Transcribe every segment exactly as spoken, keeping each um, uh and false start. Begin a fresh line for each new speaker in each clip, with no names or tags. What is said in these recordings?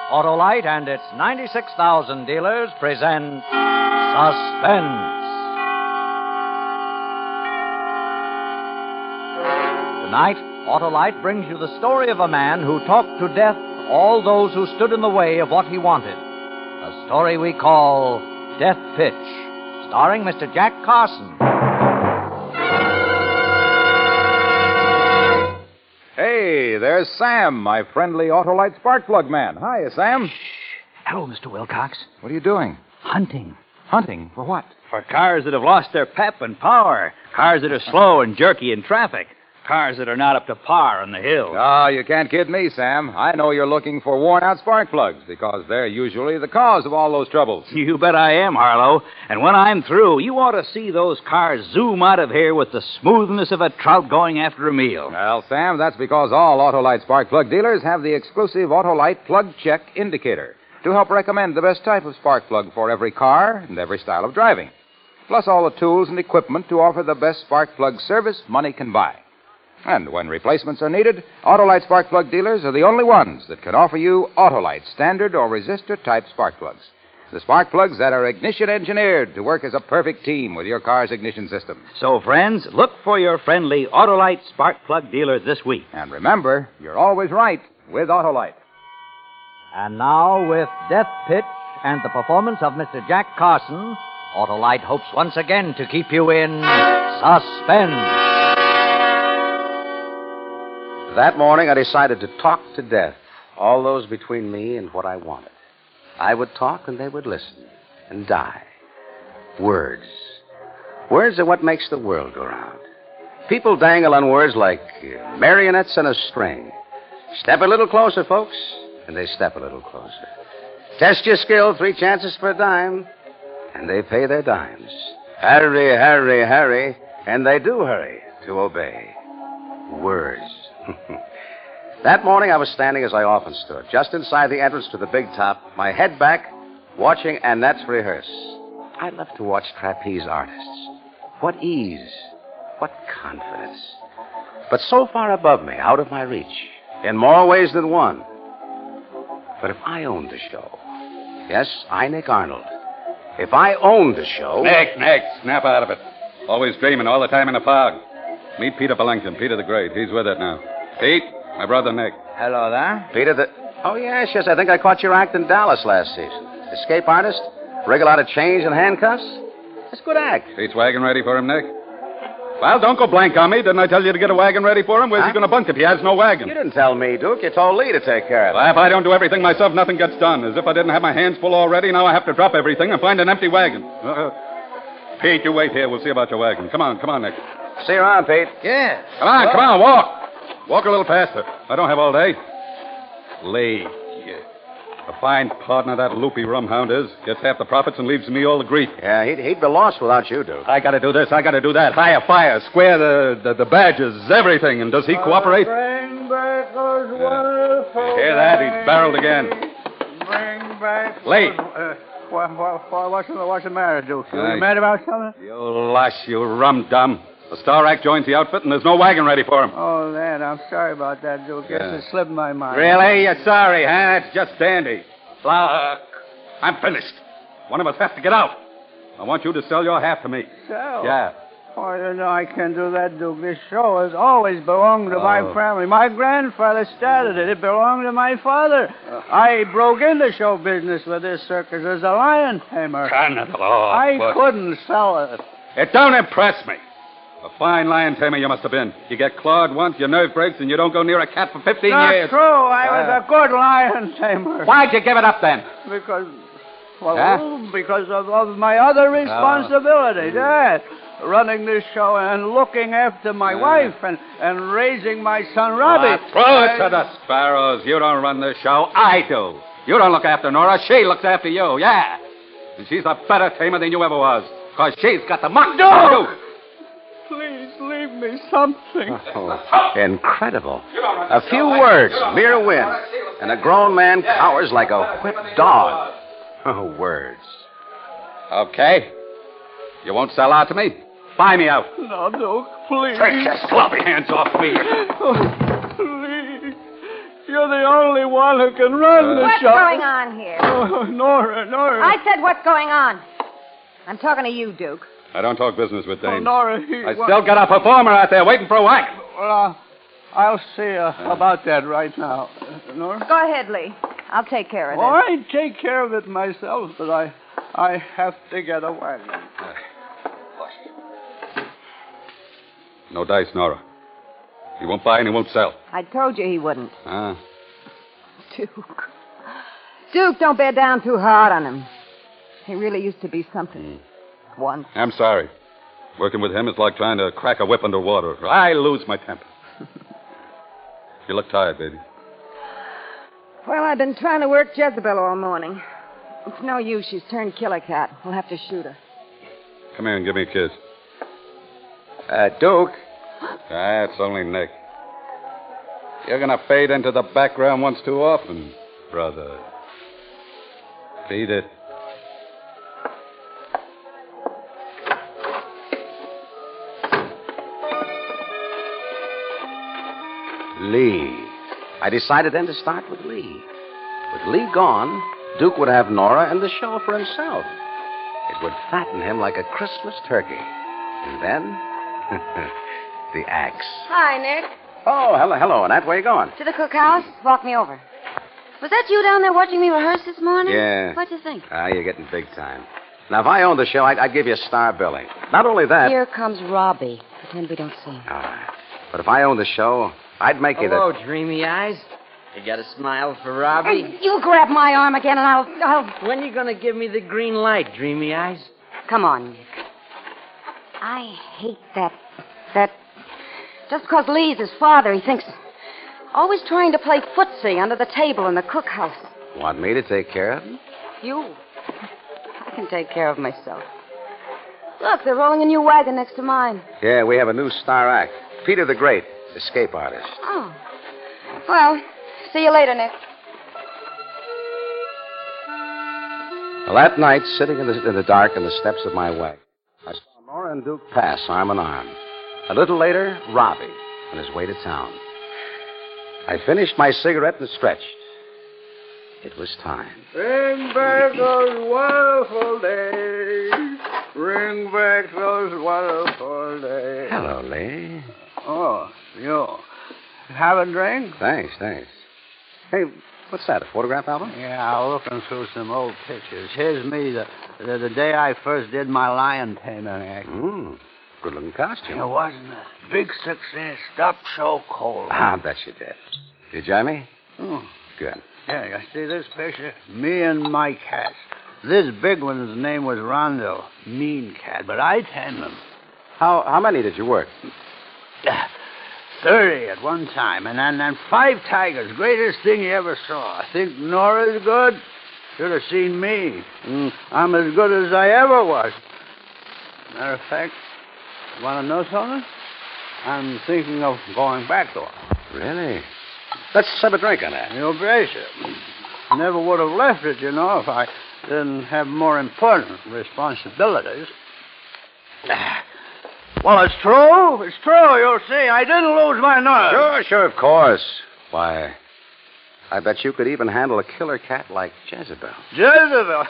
Autolite and its ninety-six thousand dealers present Suspense. Tonight, Autolite brings you the story of a man who talked to death all those who stood in the way of what he wanted. A story we call Death Pitch, starring Mister Jack Carson.
Hey, there's Sam, my friendly Autolite spark plug man. Hiya, Sam.
Hello, Mister Wilcox.
What are you doing?
Hunting.
Hunting? For what?
For cars that have lost their pep and power. Cars that are slow and jerky in traffic. Cars that are not up to par on the hill.
Oh, you can't kid me, Sam. I know you're looking for worn-out spark plugs because they're usually the cause of all those troubles.
You bet I am, Harlow. And when I'm through, you ought to see those cars zoom out of here with the smoothness of a trout going after a meal.
Well, Sam, that's because all Autolite spark plug dealers have the exclusive Autolite Plug Check Indicator to help recommend the best type of spark plug for every car and every style of driving, plus all the tools and equipment to offer the best spark plug service money can buy. And when replacements are needed, Autolite spark plug dealers are the only ones that can offer you Autolite standard or resistor-type spark plugs. The spark plugs that are ignition engineered to work as a perfect team with your car's ignition system.
So, friends, look for your friendly Autolite spark plug dealer this week.
And remember, you're always right with Autolite.
And now, with Death Pitch and the performance of Mister Jack Carson, Autolite hopes once again to keep you in suspense.
That morning, I decided to talk to death, all those between me and what I wanted. I would talk, and they would listen, and die. Words. Words are what makes the world go round. People dangle on words like marionettes on a string. Step a little closer, folks, and they step a little closer. Test your skill, three chances for a dime, and they pay their dimes. Hurry, hurry, hurry, and they do hurry to obey. Words. That morning I was standing as I often stood, just inside the entrance to the big top, my head back, watching Annette rehearse. I love to watch trapeze artists. What ease, what confidence. But so far above me, out of my reach, in more ways than one. But if I owned the show, yes, I, Nick Arnold, if I owned the show...
Nick, Nick, snap out of it. Always dreaming all the time in a fog. Meet Peter Bellington, Peter the Great. He's with it now. Pete, my brother Nick.
Hello there.
Peter the... Oh, yes, yes, I think I caught your act in Dallas last season. Escape artist, wriggle out of chains and handcuffs. That's a good act.
Pete's wagon ready for him, Nick? Well, don't go blank on me. Didn't I tell you to get a wagon ready for him? Where's
huh?
he going to bunk if he has no wagon?
You didn't tell me, Duke. You told Lee to take care of it.
Well, if I don't do everything myself, nothing gets done. As if I didn't have my hands full already, now I have to drop everything and find an empty wagon. Uh, Pete, you wait here. We'll see about your wagon. Come on, come on, Nick.
See you around, Pete.
Yeah.
Come on, come on, walk. Walk a little faster. I don't have all day. Lee. A fine partner that loopy rumhound is. Gets half the profits and leaves me all the grief.
Yeah, he'd, he'd be lost without you, Duke.
I gotta do this, I gotta do that. Hire fire, square the, the, the badges, everything. And does he cooperate?
Bring back those
Yeah.
wonderful...
You hear that? He's barreled again.
Bring back...
Lee.
Uh, what, what, what, what's, the, what's the matter, Duke? You
Aye.
mad about something?
You lush, you rum-dum. The Star Act joins the outfit, and there's no wagon ready for him.
Oh, that. I'm sorry about that, Duke. Guess
Yeah.
it slipped my mind.
Really? You're sorry, huh? That's just dandy. Look, I'm finished. One of us has to get out. I want you to sell your half to me.
So?
Yeah.
Oh, you know, I can't do that, Duke. This show has always belonged to my
Oh.
family. My grandfather started it. It belonged to my father. I broke into show business with this circus as a lion tamer.
Son of the law.
I
What?
couldn't sell it.
It don't impress me. A fine lion tamer you must have been. You get clawed once, your nerve breaks, and you don't go near a cat for fifteen
Not
years.
true. I was
Ah.
a good lion tamer.
Why'd you give it up then?
Because, well,
Huh?
because of, of my other responsibilities. Yeah. Running this show and looking after my
Yeah.
wife and, and raising my son Robbie.
Ah, throw it
I-
to the sparrows. You don't run this show. I do. You don't look after Nora. She looks after you. Yeah. And she's a better tamer than you ever was. Because she's got the muck.
No! Please leave me something.
Oh, incredible. A few words, mere wind, and a grown man cowers like a whipped dog. Oh, words.
Okay. You won't sell out to me? Buy me out.
No, Duke, please.
Take your sloppy hands off me.
Oh, please. You're the only one who can run the
What's
show.
going on here?
Oh, Nora, Nora.
I said, what's going on? I'm talking to you, Duke.
I don't talk business with
Oh,
dames.
Nora, he...
I still got a performer out there waiting for a whack.
Well, uh, I'll see uh, about that right now. Uh, Nora?
Go ahead, Lee. I'll take care of
Well,
this.
I take care of it myself, but I, I have to get a wagon.
No dice, Nora. He won't buy and he won't sell.
I told you he wouldn't.
Ah.
Duke. Duke, don't bear down too hard on him. He really used to be something. Once.
I'm sorry. Working with him is like trying to crack a whip under water. I lose my temper. You look tired, baby.
Well, I've been trying to work Jezebel all morning. It's no use. She's turned killer cat. We'll have to shoot her.
Come here and give me a kiss.
Uh, Duke.
Ah, it's only Nick. You're going to fade into the background once too often, brother. Beat it.
Lee. I decided then to start with Lee. With Lee gone, Duke would have Nora and the show for himself. It would fatten him like a Christmas turkey. And then, the axe.
Hi, Nick.
Oh, hello, hello, Annette. Where you going?
To the cookhouse? Walk me over. Was that you down there watching me rehearse this morning?
Yeah.
What'd you think?
Ah, you're getting big time. Now, if I owned the show, I'd, I'd give you a star billing. Not only that...
Here comes Robbie. Pretend we don't see him.
All right. But if I owned the show, I'd make you the...
Hello, dreamy eyes. You got a smile for Robbie?
Hey, you grab my arm again and I'll... I'll...
When you gonna give me the green light, dreamy eyes?
Come on, Nick. I hate that... that... Just because Lee's his father, he thinks... Always trying to play footsie under the table in the cookhouse.
Want me to take care of him?
You? I can take care of myself. Look, they're rolling a new wagon next to mine.
Yeah, we have a new star act. Peter the Great, escape artist.
Oh. Well, see you later, Nick.
Well, that night, sitting in the, in the dark on the steps of my wagon, I saw Nora and Duke pass arm in arm. A little later, Robbie on his way to town. I finished my cigarette and stretched. It was time.
Bring back those wonderful days. Bring back those wonderful days.
Hello, Lee.
Oh, you. Have a drink?
Thanks, thanks. Hey, what's that, a photograph album?
Yeah, looking through some old pictures. Here's me the, the, the day I first did my lion taming act.
Hmm, good-looking costume.
It wasn't a big success. Stopped so cold.
Ah, I bet you did. Did you, Jamie?
Oh.
Good.
Yeah, you see this picture? Me and my cats. This big one's name was Rondo. Mean cat, but I tamed him.
How how many did you work?
Thirty at one time, and then and five tigers. Greatest thing you ever saw. Think Nora's good? Should have seen me. Mm, I'm as good as I ever was. Matter of fact, you want to know something? I'm thinking of going back to her.
Really? Let's have a drink on that.
You brace it. Never would have left it, you know, if I didn't have more important responsibilities. Well, it's true. It's true, you'll see. I didn't lose my nerve.
Sure, sure, of course. Why, I bet you could even handle a killer cat like Jezebel.
Jezebel.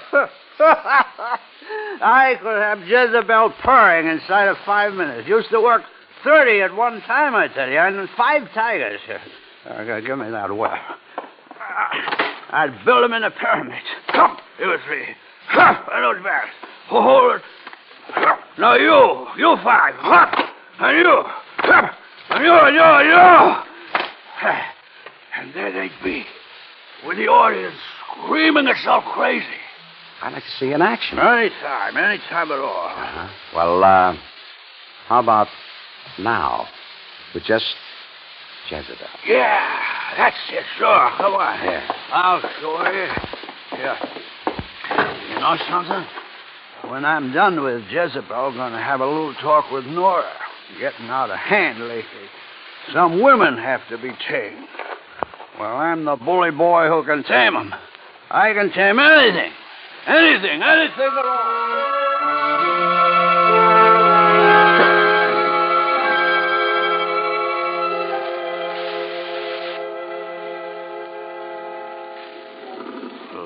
I could have Jezebel purring inside of five minutes. Used to work thirty at one time, I tell you, and five tigers. Uh, give me that well. I'd build them in a pyramid. Come, you three. And those bags. Hold it. Now you, you five. And you. And you, and you, and you. And there they'd be, with the audience screaming itself crazy.
I'd like to see an action.
Anytime, anytime at all.
Uh-huh. Well, uh, how about now? With just Jezebel.
Yeah, that's it, sure. Come on.
Yeah.
I'll show you. Yeah. You know something? When I'm done with Jezebel, I'm going to have a little talk with Nora. Getting out of hand lately. Some women have to be tamed. Well, I'm the bully boy who can tame them. I can tame anything. Anything, anything at all.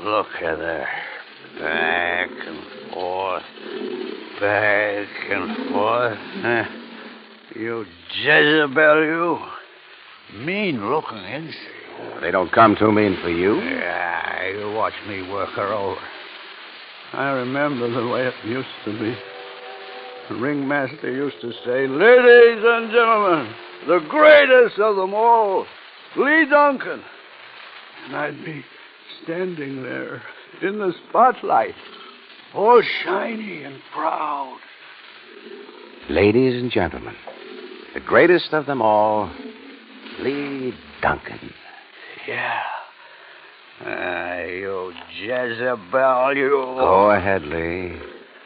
look at her. Back and forth. Back and forth. Huh? You Jezebel, you. Mean looking, isn't she?
They don't come too mean for you.
Yeah, you watch me work her over. I remember the way it used to be. The ringmaster used to say, ladies and gentlemen, the greatest of them all, Lee Duncan. And I'd be standing there in the spotlight, all shiny and proud.
Ladies and gentlemen, the greatest of them all, Lee Duncan.
Yeah. Ah, you Jezebel, you.
Go ahead, Lee.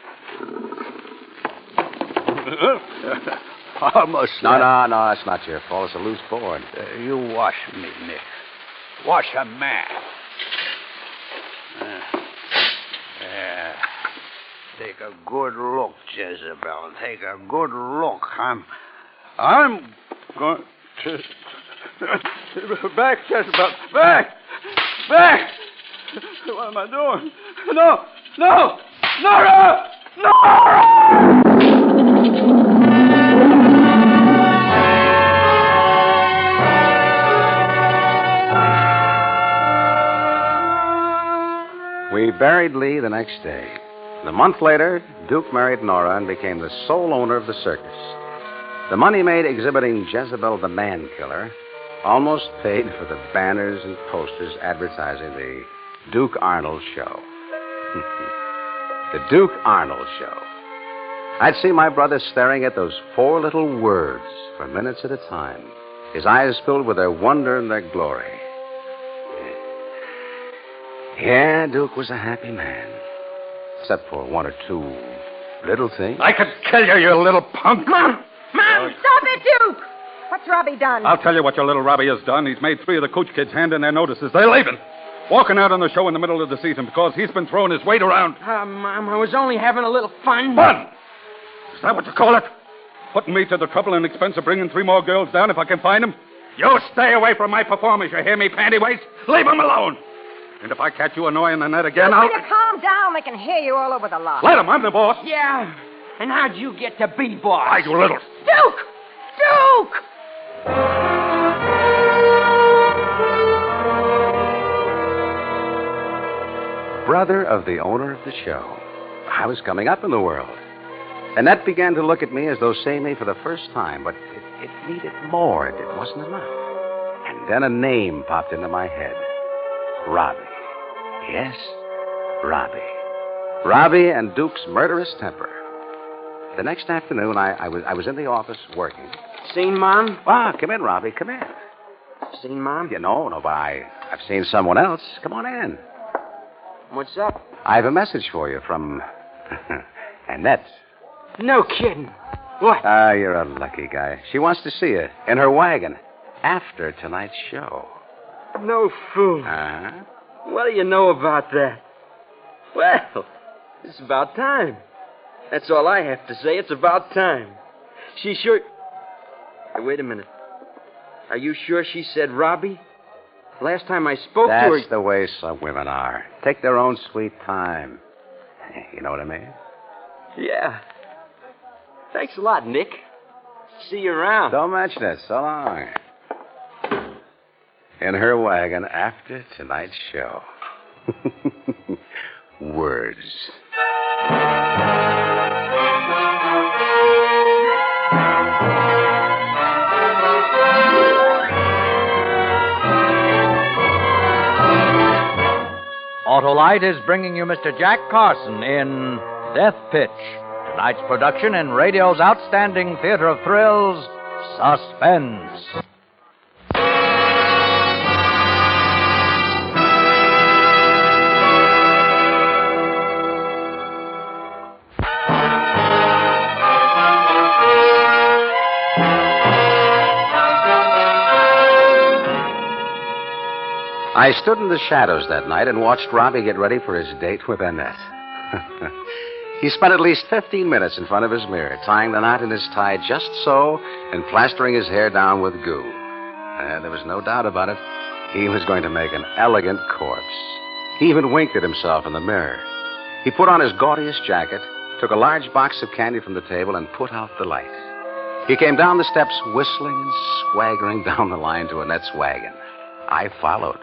Almost.
No, no, no, it's not your fault. It's a loose board.
Uh, you wash me, Nick. Wash a man. Uh, yeah. Take a good look, Jezebel. Take a good look. I'm... I'm going to... Back, Jezebel. Back! Back! What am I doing? No! No! Nora! Nora!
We buried Lee the next day. A month later, Duke married Nora and became the sole owner of the circus. The money made exhibiting Jezebel the Man Killer almost paid for the banners and posters advertising the Duke Arnold Show. The Duke Arnold Show. I'd see my brother staring at those four little words for minutes at a time, his eyes filled with their wonder and their glory. Yeah, Duke was a happy man. Except for one or two little things.
I could kill you, you little punk.
Mom! Mom, stop it, Duke! What's Robbie done?
I'll tell you what your little Robbie has done. He's made three of the coach kids hand in their notices. They're leaving. Walking out on the show in the middle of the season because he's been throwing his weight around.
Uh, Mom, I was only having a little fun.
Fun? Is that what you call it? Putting me to the trouble and expense of bringing three more girls down if I can find them? You stay away from my performers, you hear me, pantywaist? Leave them alone. And if I catch you annoying the net again, I'll...
Will you calm down? They can hear you all over the lot.
Let them. I'm the boss.
Yeah. And how'd you get to be boss?
I, you little...
Duke! Duke!
Brother of the owner of the show. I was coming up in the world. Annette began to look at me as though seeing me for the first time, but it, it needed more. It, it wasn't enough. And then a name popped into my head. Robbie. Yes, Robbie. Robbie and Duke's murderous temper. The next afternoon, I, I, was, I was in the office working.
Seen Mom?
Ah, come in, Robbie. Come in.
Seen Mom?
You know, no, but I, I've seen someone else. Come on in.
What's up?
I have a message for you from Annette.
No kidding. What?
Ah, you're a lucky guy. She wants to see you in her wagon after tonight's show.
No fool.
Uh-huh.
What do you know about that? Well, it's about time. That's all I have to say. It's about time. She sure... Hey, wait a minute. Are you sure she said Robbie? Last time I spoke
That's
to her...
That's the way some women are. Take their own sweet time. You know what I mean?
Yeah. Thanks a lot, Nick. See you around.
Don't mention it. So long. In her wagon after tonight's show. Words.
Autolite is bringing you Mister Jack Carson in Death Pitch. Tonight's production in radio's outstanding theater of thrills, Suspense.
I stood in the shadows that night and watched Robbie get ready for his date with Annette. He spent at least fifteen minutes in front of his mirror, tying the knot in his tie just so and plastering his hair down with goo. Uh, there was no doubt about it. He was going to make an elegant corpse. He even winked at himself in the mirror. He put on his gaudiest jacket, took a large box of candy from the table, and put out the light. He came down the steps whistling and swaggering down the line to Annette's wagon. I followed.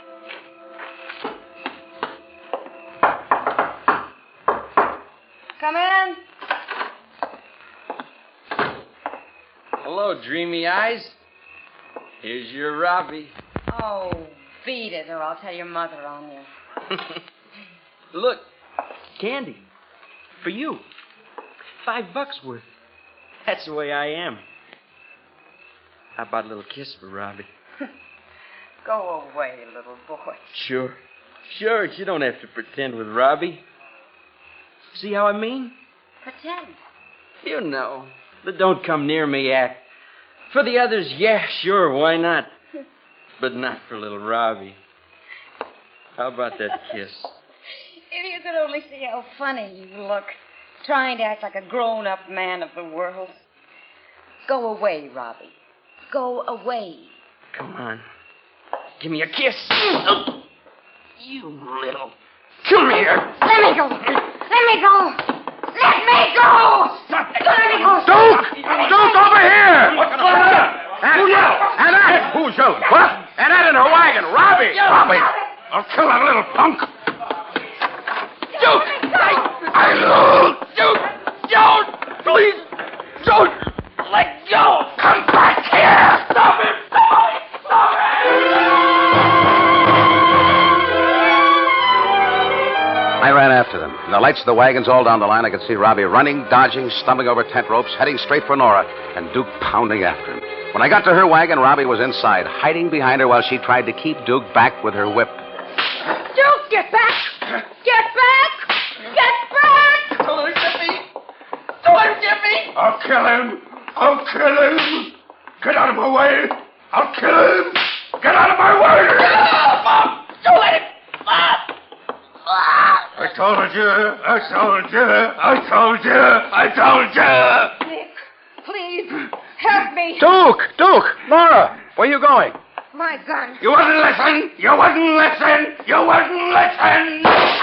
Come in.
Hello, dreamy eyes. Here's your Robbie.
Oh, beat it, or I'll tell your mother on you.
Look, candy. For you. Five bucks worth. That's the way I am. How about a little kiss for Robbie?
Go away, little boy.
Sure. Sure, you don't have to pretend with Robbie. See how I mean?
Pretend.
You know, the don't come near me act. For the others, yeah, sure, why not? But not for little Robbie. How about that kiss?
If you could only see how funny you look, trying to act like a grown-up man of the world. Go away, Robbie. Go away.
Come on. Give me a kiss. Oh, you little... Come here.
Let me go. Let me go. Let me go.
Stop it.
Let me go.
Duke! Duke, over here! What's going on? Who yelled? Annette! Who's yelling? What? Annette in her wagon. Robbie! Robbie! I'll kill that little punk. Duke! I... I... Duke! Don't! Please! Don't! Let go! Come back here! Stop it! Stop it! Stop it!
I ran after them. In the lights of the wagons all down the line, I could see Robbie running, dodging, stumbling over tent ropes, heading straight for Nora, and Duke pounding after him. When I got to her wagon, Robbie was inside, hiding behind her while she tried to keep Duke back with her whip.
Duke, get back! Get back! Get back!
Don't let him get me! Don't let him get me! I'll kill him! I'll kill him! Get out of my way! I'll kill him! Get out of my way! Mom! Don't let him! Mom! I told you! I told you! I told you! I told you!
Nick, please, help me.
Duke! Duke! Nora! Where are you going?
My gun.
You wouldn't listen! You wouldn't listen! You wouldn't listen!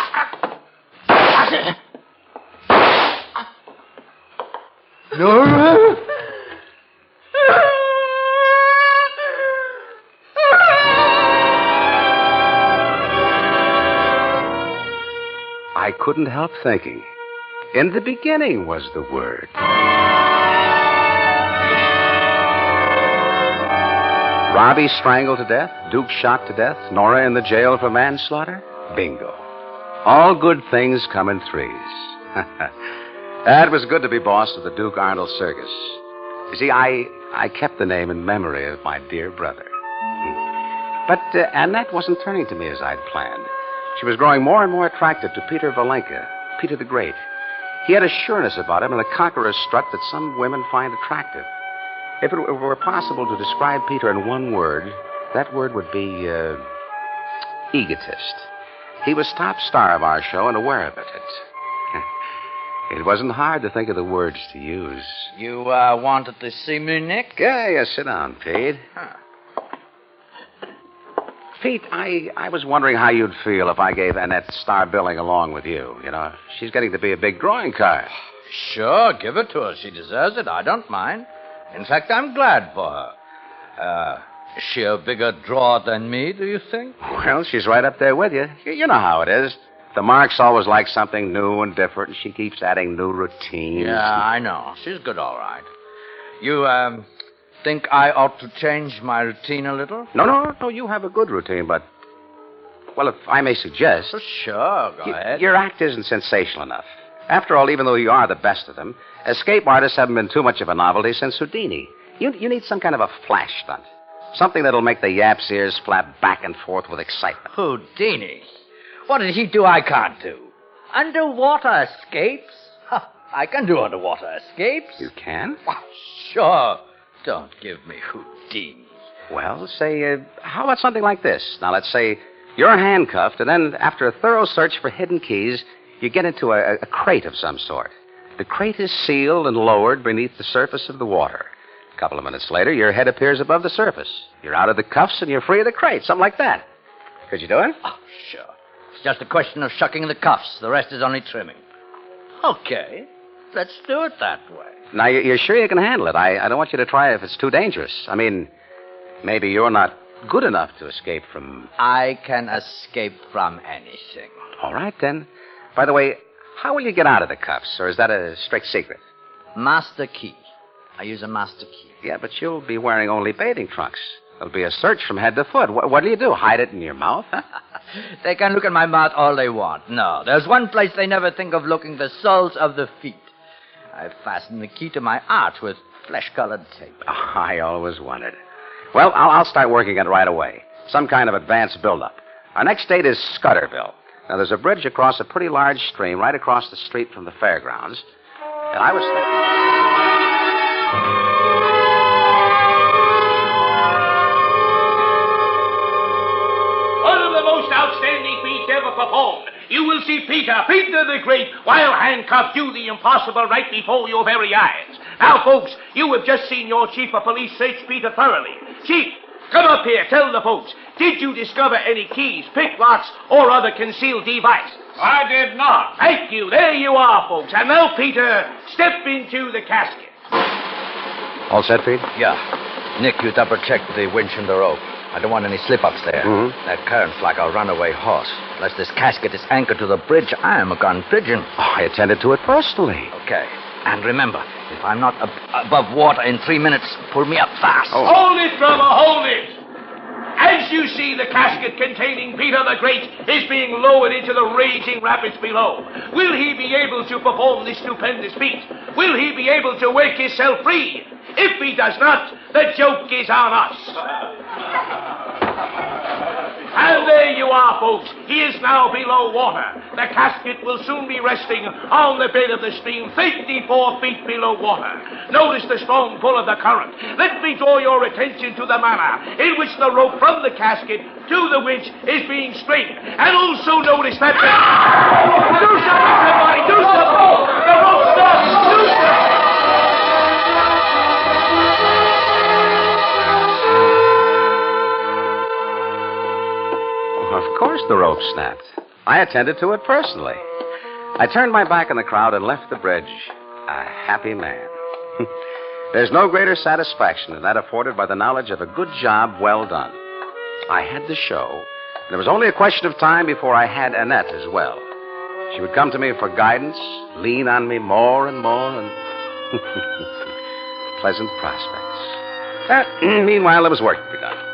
Nora? I couldn't help thinking. In the beginning was the word. Robbie strangled to death, Duke shot to death, Nora in the jail for manslaughter. Bingo. All good things come in threes. That was good to be boss of the Duke Arnold Circus. You see, I, I kept the name in memory of my dear brother. But uh, Annette wasn't turning to me as I'd planned. She was growing more and more attractive to Peter Valenka, Peter the Great. He had a sureness about him and a conqueror's strut that some women find attractive. If it were possible to describe Peter in one word, that word would be uh, egotist. He was top star of our show and aware of it. It, it wasn't hard to think of the words to use.
You uh, wanted to see me, Nick?
Yeah, yeah, sit down, Pete.
Huh.
Pete, I, I was wondering how you'd feel if I gave Annette star billing along with you. You know, she's getting to be a big drawing card.
Sure, give it to her. She deserves it. I don't mind. In fact, I'm glad for her. Uh, is she a bigger draw than me, do you think?
Well, she's right up there with you. You, you know how it is. The Marks always like something new and different, and she keeps adding new routines.
Yeah, I know. She's good, all right. You, um... think I ought to change my routine a little?
No, no, no, you have a good routine, but... Well, if I may suggest...
Oh, sure, go
y-
ahead.
Your act isn't sensational enough. After all, even though you are the best of them, escape artists haven't been too much of a novelty since Houdini. You, you need some kind of a flash stunt. Something that'll make the yap's ears flap back and forth with excitement.
Houdini? What did he do I can't do? Underwater escapes? Huh, I can do underwater escapes.
You can?
Oh, sure. Don't give me Houdini.
Well, say, uh, how about something like this? Now, let's say you're handcuffed, and then after a thorough search for hidden keys, you get into a, a crate of some sort. The crate is sealed and lowered beneath the surface of the water. A couple of minutes later, your head appears above the surface. You're out of the cuffs, and you're free of the crate, something like that. Could you do it?
Oh, sure. Just a question of shucking the cuffs. The rest is only trimming. Okay. Let's do it that way.
Now, you- you're sure you can handle it? I, I don't want you to try if it's too dangerous. I mean, maybe you're not good enough to escape from...
I can escape from anything.
All right, then. By the way, how will you get out of the cuffs, or is that a strict secret?
Master key. I use a master key.
Yeah, but you'll be wearing only bathing trunks. There'll be a search from head to foot. What, what do you do, hide it in your mouth?
They can look at my mouth all they want. No, there's one place they never think of looking, the soles of the feet. I fasten the key to my arch with flesh-colored tape.
Oh, I always wondered. Well, I'll, I'll start working it right away. Some kind of advanced build-up. Our next date is Scudderville. Now, there's a bridge across a pretty large stream right across the street from the fairgrounds. And I was thinking...
One of the most outstanding feats ever performed. You will see Peter, Peter the Great, while handcuffed, do the impossible right before your very eyes. Now, folks, you have just seen your chief of police search Peter thoroughly. Chief, come up here. Tell the folks, did you discover any keys, picklocks, or other concealed device?
I did not.
Thank you. There you are, folks. And now, Peter, step into the casket.
All set, Pete?
Yeah. Nick, you double-check the winch and the rope. I don't want any slip-ups there.
Mm-hmm.
That current's like a runaway horse. Unless this casket is anchored to the bridge, I am a gone pigeon.
Oh, I attended to it personally.
Okay. And remember, if I'm not ab- above water in three minutes, pull me up fast.
Oh.
Hold it, brother, hold it. As you see, the casket containing Peter the Great is being lowered into the raging rapids below. Will he be able to perform this stupendous feat? Will he be able to work himself free? If he does not, the joke is on us. And there you are, folks. He is now below water. The casket will soon be resting on the bed of the stream, fifty-four feet below water. Notice the strong pull of the current. Let me draw your attention to the manner in which the rope from the casket to the winch is being strained. And also notice that... The... Do something, somebody! Do something! The rope stops! Do something!
Of course the rope snapped. I attended to it personally. I turned my back on the crowd and left the bridge a happy man. There's no greater satisfaction than that afforded by the knowledge of a good job well done. I had the show, and it was only a question of time before I had Annette as well. She would come to me for guidance, lean on me more and more, and pleasant prospects. Uh, meanwhile, there was work to be done.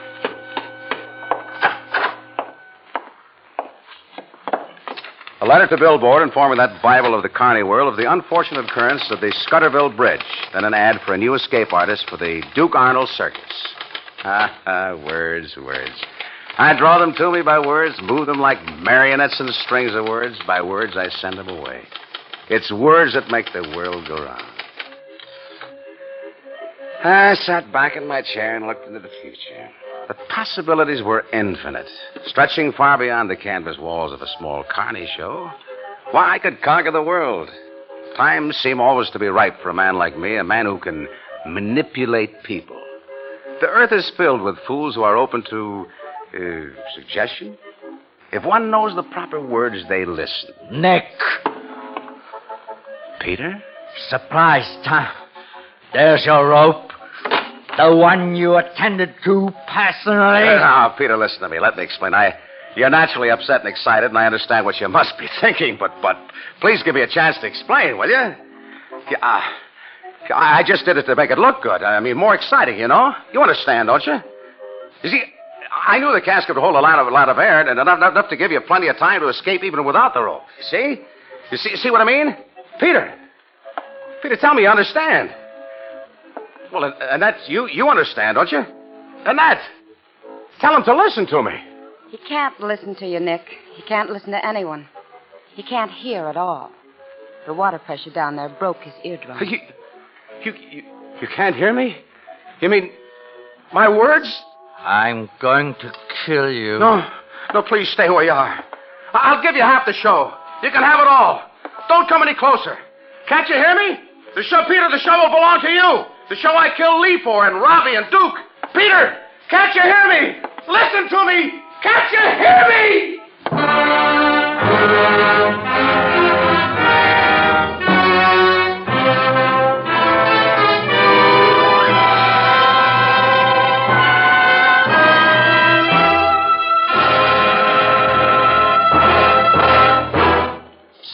A letter to Billboard informing that Bible of the Carney world of the unfortunate occurrence of the Scudderville Bridge. Then an ad for a new escape artist for the Duke Arnold Circus. Ah, ah, words, words. I draw them to me by words, move them like marionettes and strings of words. By words, I send them away. It's words that make the world go round. I sat back in my chair and looked into the future. The possibilities were infinite, stretching far beyond the canvas walls of a small Carney show. Why, I could conquer the world. Times seem always to be ripe for a man like me, a man who can manipulate people. The earth is filled with fools who are open to uh, suggestion. If one knows the proper words, they listen.
Nick!
Peter?
Surprise time. There's your rope. The one you attended to personally.
Uh, now, Peter, listen to me. Let me explain. I, you're naturally upset and excited, and I understand what you must be thinking, but, but please give me a chance to explain, will you? Yeah, uh, I just did it to make it look good. I mean, more exciting, you know? You understand, don't you? You see, I knew the casket would hold a lot of, a lot of air, and enough, enough to give you plenty of time to escape even without the rope. See? You see, see what I mean? Peter. Peter, tell me you understand. Well, and, and that's you. You understand, don't you? Annette, tell him to listen to me.
He can't listen to you, Nick. He can't listen to anyone. He can't hear at all. The water pressure down there broke his eardrum.
You, you, you, you can't hear me? You mean my words?
I'm going to kill you.
No, no, please stay where you are. I'll give you half the show. You can have it all. Don't come any closer. Can't you hear me? The show, Peter, the show will belong to you. The show I killed Lee for, and Robbie and Duke. Peter, can't you hear me? Listen to me. Can't you hear me?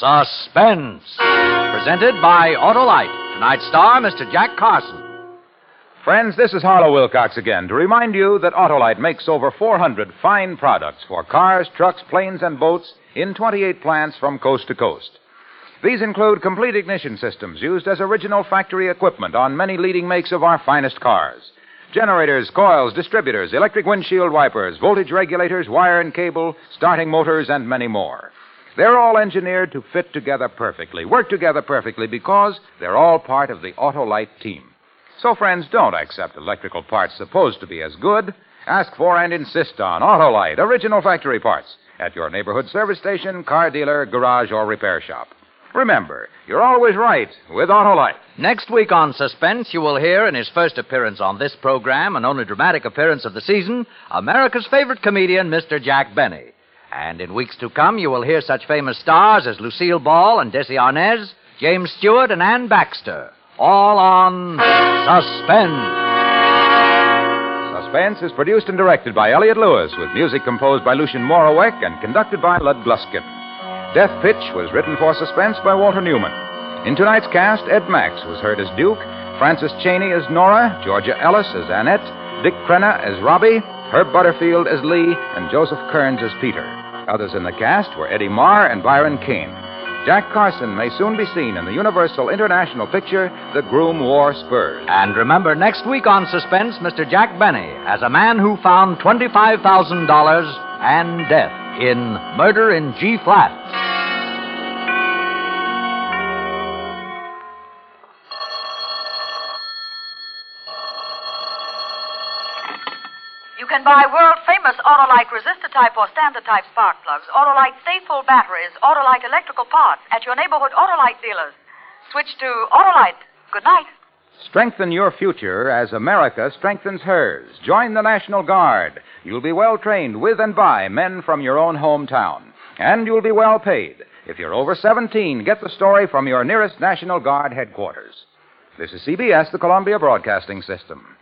Suspense. Presented by Autolite. Tonight's star, Mister Jack Carson.
Friends, this is Harlow Wilcox again to remind you that Autolite makes over four hundred fine products for cars, trucks, planes, and boats in twenty-eight plants from coast to coast. These include complete ignition systems used as original factory equipment on many leading makes of our finest cars. Generators, coils, distributors, electric windshield wipers, voltage regulators, wire and cable, starting motors, and many more. They're all engineered to fit together perfectly, work together perfectly, because they're all part of the Autolite team. So, friends, don't accept electrical parts supposed to be as good. Ask for and insist on Autolite, original factory parts, at your neighborhood service station, car dealer, garage, or repair shop. Remember, you're always right with Autolite.
Next week on Suspense, you will hear, in his first appearance on this program, and only dramatic appearance of the season, America's favorite comedian, Mister Jack Benny. And in weeks to come, you will hear such famous stars as Lucille Ball and Desi Arnaz, James Stewart and Ann Baxter, all on Suspense.
Suspense is produced and directed by Elliott Lewis, with music composed by Lucien Moraweck and conducted by Lud Gluskin. Death Pitch was written for Suspense by Walter Newman. In tonight's cast, Ed Max was heard as Duke, Frances Cheney as Nora, Georgia Ellis as Annette, Dick Crenna as Robbie, Herb Butterfield as Lee, and Joseph Kearns as Peter. Others in the cast were Eddie Marr and Byron Kane. Jack Carson may soon be seen in the Universal International picture, The Groom Wore Spurs.
And remember, next week on Suspense, Mister Jack Benny as a man who found twenty-five thousand dollars and death in Murder in G-Flat.
You can buy world-famous Autolite resistor-type or standard-type spark plugs, Autolite Stay-Full batteries, Autolite electrical parts at your neighborhood Autolite dealers. Switch to Autolite. Good night.
Strengthen your future as America strengthens hers. Join the National Guard. You'll be well trained with and by men from your own hometown. And you'll be well paid. If you're over seventeen, get the story from your nearest National Guard headquarters. This is C B S, the Columbia Broadcasting System.